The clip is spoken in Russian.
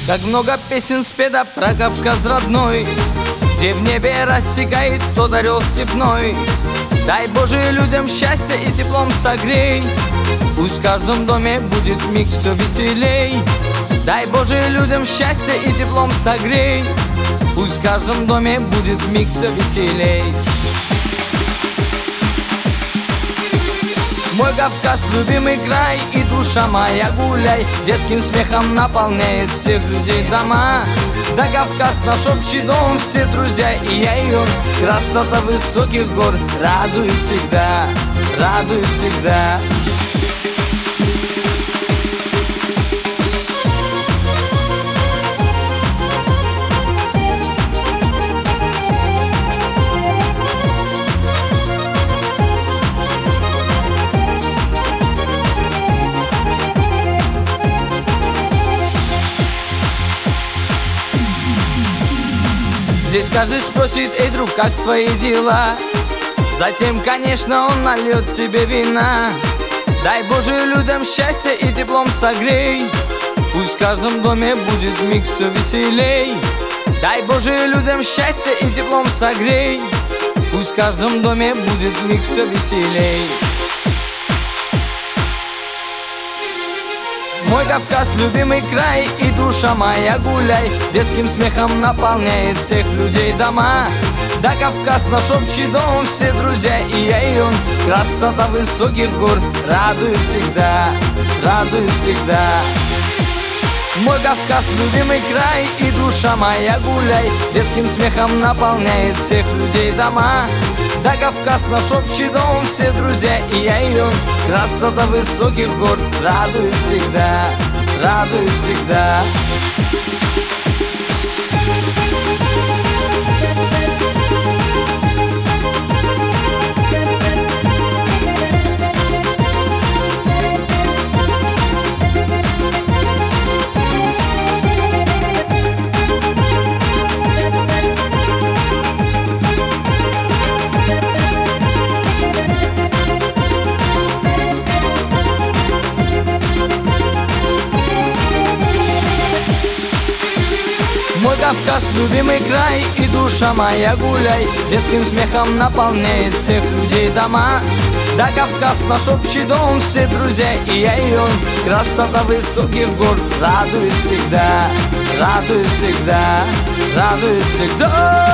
Как много песен спета про Кавказ родной, где в небе рассекает тот орел степной. Дай Боже людям счастья и теплом согрей, пусть в каждом доме будет миг все веселей. Дай Боже людям счастья и теплом согрей, пусть в каждом доме будет миг все веселей. Мой Кавказ, любимый край, и душа моя гуляй, детским смехом наполняет всех людей дома. Да Кавказ наш общий дом, все друзья и я и он. Красота высоких гор радует всегда, радует всегда. Здесь каждый спросит: эй, друг, как твои дела? Затем, конечно, он нальет тебе вина. Дай Боже людям счастья и теплом согрей, пусть в каждом доме будет миг все веселей. Дай Боже людям счастья и теплом согрей, пусть в каждом доме будет миг все веселей. Мой Кавказ, любимый край, и душа моя гуляй, детским смехом наполняет всех людей дома. Да Кавказ наш общий дом, все друзья и я и он. Красота высоких гор радует всегда, радует всегда. Мой Кавказ, любимый край, и душа моя гуляй, детским смехом наполняет всех людей дома. Да Кавказ наш общий дом, все друзья и я и он. Красота высоких гор радует всегда, радует всегда. Мой Кавказ, любимый край, и душа моя гуляй, детским смехом наполняет всех людей дома. Да Кавказ наш общий дом, все друзья и я и он. Красота высоких гор радует всегда, радует всегда, радует всегда.